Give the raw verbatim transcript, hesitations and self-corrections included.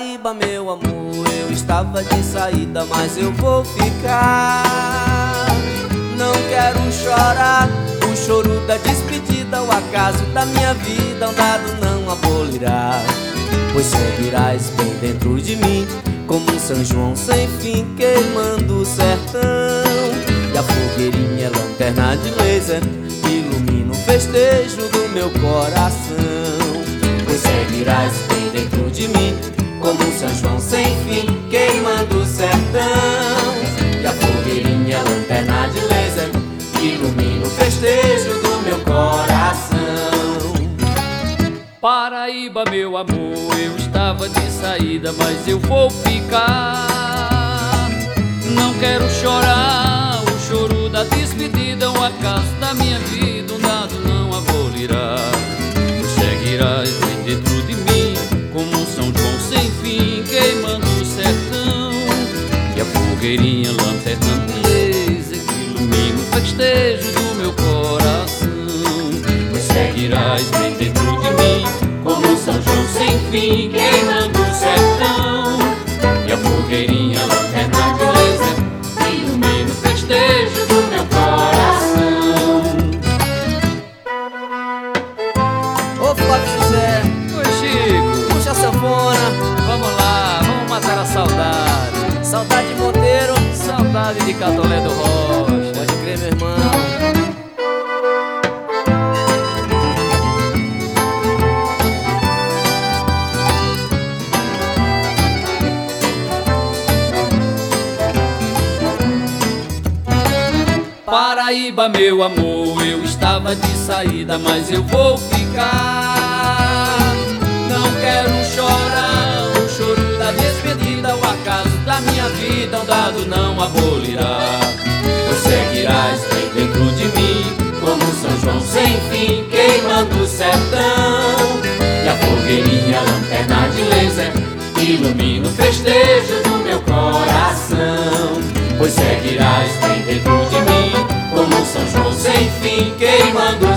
Paraíba, meu amor, eu estava de saída, mas eu vou ficar. Não quero chorar o choro da despedida, o acaso da minha vida, um dado não abolirá. Pois seguirás bem dentro de mim, como um São João sem fim, queimando o sertão. E a fogueirinha é lanterna de laser, ilumina o festejo do meu coração. Pois seguirás bem dentro de mim, como um São João sem fim, queimando o sertão. E a fogueirinha é lanterna de laser, ilumina o festejo do meu coração. Paraíba, meu amor, eu estava de saída, mas eu vou ficar. Não quero chorar o choro da despedida, o acaso da minha vida, um dado não abolirá. Tu seguirás bem dentro de mim, como um São João sem fim, queimando o sertão. E a fogueirinha lanterna de laser que ilumina o festejo do meu coração. Pois seguirás bem dentro de mim, como um São João sem fim, queimando o sertão. E a fogueirinha lanterna de laser ilumina o festejo do meu coração. Ô Flávio José, Oi, Chico, puxa a sanfona. vamos lá, vamos matar a saudade. Saudade de Monteiro, Saudade de Catolé do Rocha. pode crer, meu irmão. Paraíba, meu amor, eu estava de saída, mas eu vou ficar. Não quero chorar o choro da despedida, o acaso da minha vida, um dado não abolirá. Tu seguirás bem dentro de mim, como um São João sem fim, queimando o sertão. E a fogueirinha, lanterna de laser, ilumina o festejo do meu coração. Pois seguirás bem dentro de mim, como um São João sem fim, queimando